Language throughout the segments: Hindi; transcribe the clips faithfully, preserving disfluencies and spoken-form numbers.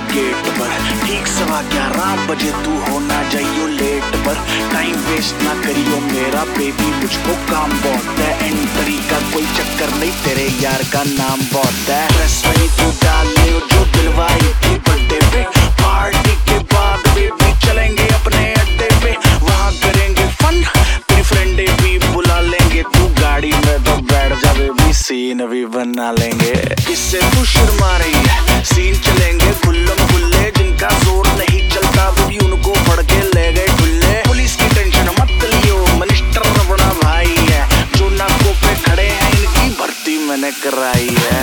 गेट पर। ठीक सवा ग्यारह बजे तू होना जाइयो लेट पर। टाइम वेस्ट ना करियो मेरा बेबी, मुझको काम बहुत है। एंट्री का कोई चक्कर नहीं, तेरे यार का नाम बहुत है। ड्रेस वही तू डाल ले जो दिलवाई थी बर्थडे पे। पार्टी के बाद बेबी चलेंगे अपने अड्डे पे, वहाँ करेंगे फन, तेरी फ्रेंडे भी बुला लेंगे। तू गाड़ी में तो बैठ जा बेबी, सीन भी बना लेंगे। इससे तू शर्मा रही है, सीन चलेंगे खुल्लम खुल्ले। जिनका जोर नहीं चलता बेबी उनको पढ़ के ले गए ढुल्ले। पुलिस की टेंशन मत लियो, मिनिस्टर अपना भाई है। जो नाकों पे खड़े हैं इनकी भर्ती मैंने कराई है।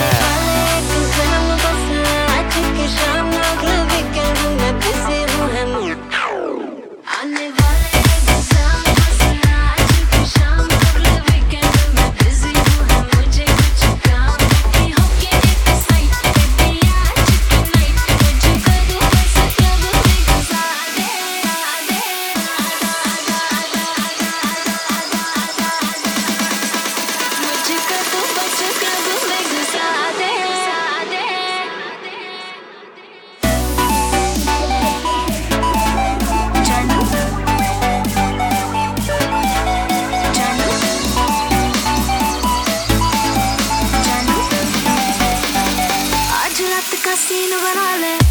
सीन बना ले।